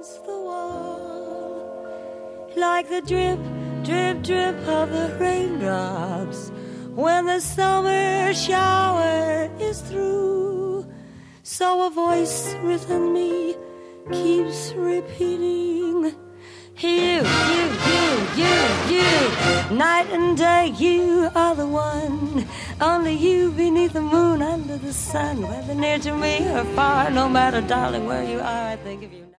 against the wall, like the drip, drip, drip of the raindrops when the summer shower is through. So a voice within me keeps repeating, you, night and day, you are the one. Only you beneath the moon, under the sun, whether near to me or far, no matter, darling, where you are, I think of you.